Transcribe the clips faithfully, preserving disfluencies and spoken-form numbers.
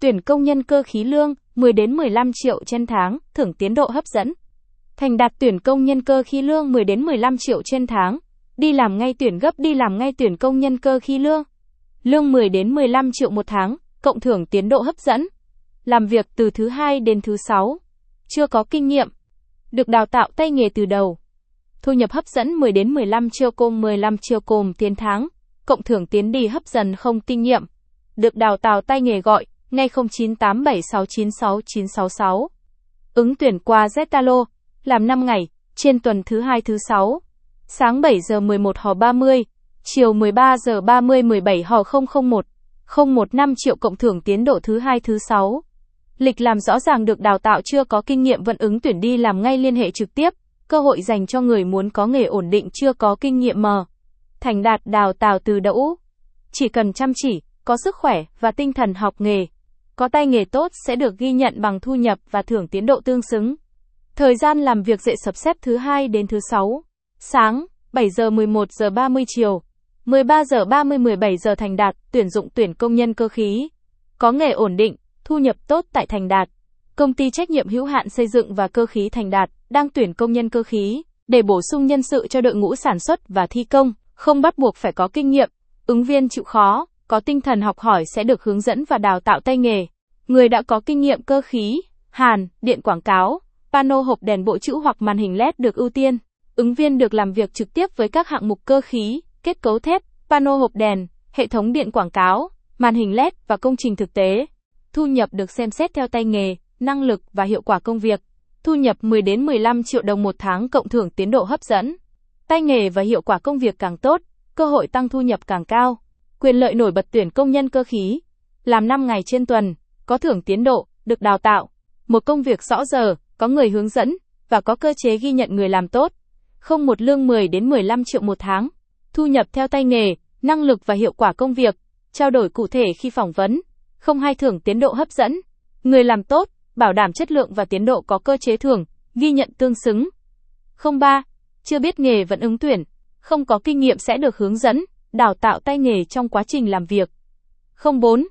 Tuyển công nhân cơ khí lương, mười đến mười lăm triệu trên tháng, thưởng tiến độ hấp dẫn. Thành Đạt tuyển công nhân cơ khí lương mười đến mười lăm triệu trên tháng. Đi làm ngay tuyển gấp đi làm ngay tuyển công nhân cơ khí lương. Lương mười đến mười lăm triệu một tháng, cộng thưởng tiến độ hấp dẫn. Làm việc từ thứ hai đến thứ sáu. Chưa có kinh nghiệm. Được đào tạo tay nghề từ đầu. Thu nhập hấp dẫn mười đến mười lăm triệu côm mười lăm triệu côm tiền tháng. Cộng thưởng tiến đi hấp dẫn không kinh nghiệm. Được đào tạo tay nghề gọi, ngay không chín tám bảy sáu chín sáu chín sáu sáu. Ứng tuyển qua Zalo, làm năm ngày, trên tuần thứ hai thứ sáu. Sáng bảy giờ mười một hò ba mươi, chiều mười ba giờ ba mươi mười bảy hò không không một, không một năm triệu cộng thưởng tiến độ thứ hai thứ sáu. Lịch làm rõ ràng được đào tạo chưa có kinh nghiệm vẫn ứng tuyển đi làm ngay liên hệ trực tiếp, cơ hội dành cho người muốn có nghề ổn định chưa có kinh nghiệm mờ. Thành Đạt đào tạo từ đậu. Chỉ cần chăm chỉ, có sức khỏe và tinh thần học nghề, có tay nghề tốt sẽ được ghi nhận bằng thu nhập và thưởng tiến độ tương xứng. Thời gian làm việc dậy sập xếp thứ hai đến thứ sáu. Sáng, bảy giờ mười một giờ ba mươi chiều, mười ba giờ ba mươi mười bảy giờ Thành Đạt, tuyển dụng tuyển công nhân cơ khí. Có nghề ổn định, thu nhập tốt tại Thành Đạt. Công ty trách nhiệm hữu hạn xây dựng và cơ khí Thành Đạt đang tuyển công nhân cơ khí để bổ sung nhân sự cho đội ngũ sản xuất và thi công, không bắt buộc phải có kinh nghiệm. Ứng viên chịu khó, có tinh thần học hỏi sẽ được hướng dẫn và đào tạo tay nghề. Người đã có kinh nghiệm cơ khí, hàn, điện quảng cáo, pano hộp đèn bộ chữ hoặc màn hình led được ưu tiên. Ứng viên được làm việc trực tiếp với các hạng mục cơ khí, kết cấu thép, pano hộp đèn, hệ thống điện quảng cáo, màn hình led và công trình thực tế. Thu nhập được xem xét theo tay nghề, năng lực và hiệu quả công việc. Thu nhập mười đến mười lăm triệu đồng một tháng cộng thưởng tiến độ hấp dẫn. Tay nghề và hiệu quả công việc càng tốt, cơ hội tăng thu nhập càng cao. Quyền lợi nổi bật tuyển công nhân cơ khí. Làm năm ngày trên tuần, có thưởng tiến độ, được đào tạo. Một công việc rõ giờ, có người hướng dẫn, và có cơ chế ghi nhận người làm tốt. Không một lương mười đến mười lăm triệu một tháng. Thu nhập theo tay nghề, năng lực và hiệu quả công việc. Trao đổi cụ thể khi phỏng vấn. Không hai thưởng tiến độ hấp dẫn. Người làm tốt, bảo đảm chất lượng và tiến độ có cơ chế thưởng, ghi nhận tương xứng. Không ba. Chưa biết nghề vẫn ứng tuyển. Không có kinh nghiệm sẽ được hướng dẫn, đào tạo tay nghề trong quá trình làm việc. Không bốn.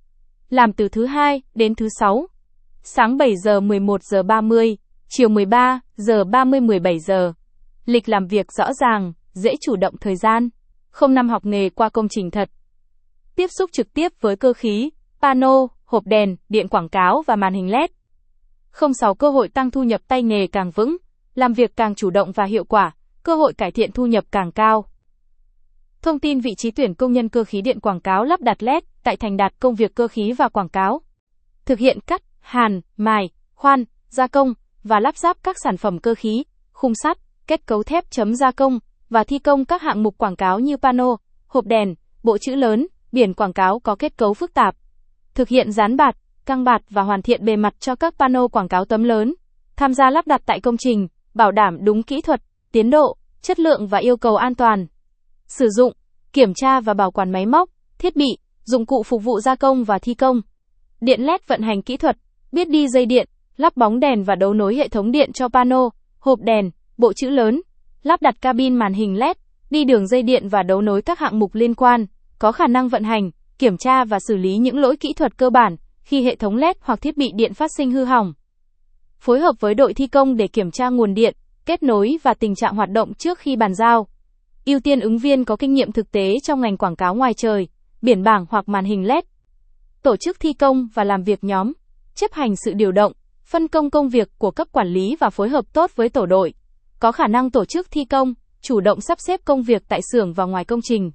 Làm từ thứ hai đến thứ sáu. Sáng bảy giờ mười một giờ ba mươi, chiều mười ba giờ ba mươi mười bảy giờ. Lịch làm việc rõ ràng, dễ chủ động thời gian. Không năm học nghề qua công trình thật. Tiếp xúc trực tiếp với cơ khí, pano, hộp đèn, điện quảng cáo và màn hình led. Không sáu cơ hội tăng thu nhập tay nghề càng vững, làm việc càng chủ động và hiệu quả, cơ hội cải thiện thu nhập càng cao. Thông tin vị trí tuyển công nhân cơ khí điện quảng cáo lắp đặt led tại Thành Đạt công việc cơ khí và quảng cáo. Thực hiện cắt, hàn, mài, khoan, gia công và lắp ráp các sản phẩm cơ khí, khung sắt, kết cấu thép chấm gia công và thi công các hạng mục quảng cáo như pano, hộp đèn, bộ chữ lớn, biển quảng cáo có kết cấu phức tạp. Thực hiện dán bạt, căng bạt và hoàn thiện bề mặt cho các pano quảng cáo tấm lớn. Tham gia lắp đặt tại công trình, bảo đảm đúng kỹ thuật, tiến độ, chất lượng và yêu cầu an toàn. Sử dụng, kiểm tra và bảo quản máy móc, thiết bị, dụng cụ phục vụ gia công và thi công. Điện led vận hành kỹ thuật, biết đi dây điện, lắp bóng đèn và đấu nối hệ thống điện cho pano, hộp đèn, bộ chữ lớn, lắp đặt cabin màn hình led, đi đường dây điện và đấu nối các hạng mục liên quan, có khả năng vận hành, kiểm tra và xử lý những lỗi kỹ thuật cơ bản khi hệ thống led hoặc thiết bị điện phát sinh hư hỏng. Phối hợp với đội thi công để kiểm tra nguồn điện, kết nối và tình trạng hoạt động trước khi bàn giao. Ưu tiên ứng viên có kinh nghiệm thực tế trong ngành quảng cáo ngoài trời, biển bảng hoặc màn hình led. Tổ chức thi công và làm việc nhóm, chấp hành sự điều động, phân công công việc của cấp quản lý và phối hợp tốt với tổ đội. Có khả năng tổ chức thi công, chủ động sắp xếp công việc tại xưởng và ngoài công trình.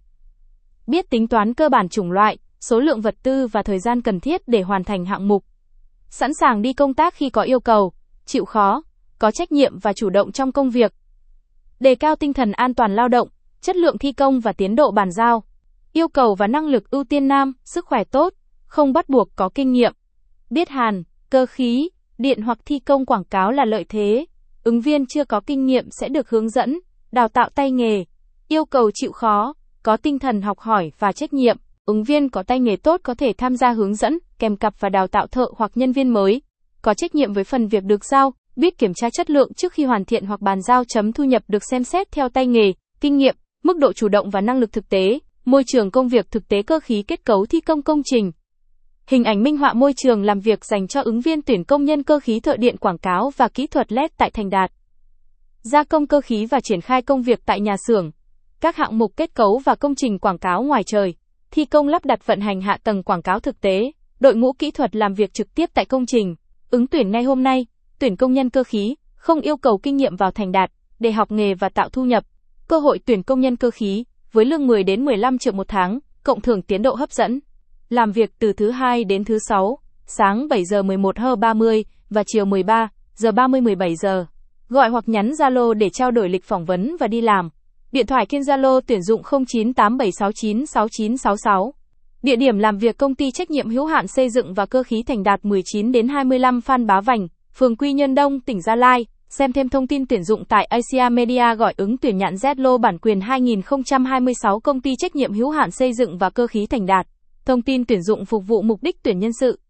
Biết tính toán cơ bản chủng loại, số lượng vật tư và thời gian cần thiết để hoàn thành hạng mục. Sẵn sàng đi công tác khi có yêu cầu, chịu khó, có trách nhiệm và chủ động trong công việc. Đề cao tinh thần an toàn lao động, chất lượng thi công và tiến độ bàn giao. Yêu cầu và năng lực ưu tiên nam, sức khỏe tốt, không bắt buộc có kinh nghiệm. Biết hàn, cơ khí, điện hoặc thi công quảng cáo là lợi thế. Ứng viên chưa có kinh nghiệm sẽ được hướng dẫn, đào tạo tay nghề. Yêu cầu chịu khó, có tinh thần học hỏi và trách nhiệm. Ứng viên có tay nghề tốt có thể tham gia hướng dẫn, kèm cặp và đào tạo thợ hoặc nhân viên mới. Có trách nhiệm với phần việc được giao, biết kiểm tra chất lượng trước khi hoàn thiện hoặc bàn giao. Chấm thu nhập được xem xét theo tay nghề, kinh nghiệm, mức độ chủ động và năng lực thực tế, môi trường công việc thực tế cơ khí kết cấu thi công công trình. Hình ảnh minh họa môi trường làm việc dành cho ứng viên tuyển công nhân cơ khí thợ điện quảng cáo và kỹ thuật led tại Thành Đạt. Gia công cơ khí và triển khai công việc tại nhà xưởng. Các hạng mục kết cấu và công trình quảng cáo ngoài trời. Thi công lắp đặt vận hành hạ tầng quảng cáo thực tế. Đội ngũ kỹ thuật làm việc trực tiếp tại công trình. Ứng tuyển ngay hôm nay. Tuyển công nhân cơ khí, không yêu cầu kinh nghiệm vào Thành Đạt, để học nghề và tạo thu nhập. Cơ hội tuyển công nhân cơ khí, với lương mười đến mười lăm triệu một tháng, cộng thưởng tiến độ hấp dẫn. Làm việc từ thứ hai đến thứ sáu, sáng bảy giờ mười một giờ ba mươi và chiều mười ba giờ ba mươi mười bảy giờ. Gọi hoặc nhắn Zalo để trao đổi lịch phỏng vấn và đi làm. Điện thoại kiêm Zalo tuyển dụng không chín tám bảy sáu chín sáu chín sáu sáu. Địa điểm làm việc công ty trách nhiệm hữu hạn xây dựng và cơ khí Thành Đạt mười chín đến hai mươi lăm Phan Bá Vành, phường Quy Nhơn Đông, tỉnh Gia Lai. Xem thêm thông tin tuyển dụng tại Asia Media gọi ứng tuyển nhãn Z lô bản quyền hai không hai sáu công ty trách nhiệm hữu hạn xây dựng và cơ khí Thành Đạt. Thông tin tuyển dụng phục vụ mục đích tuyển nhân sự.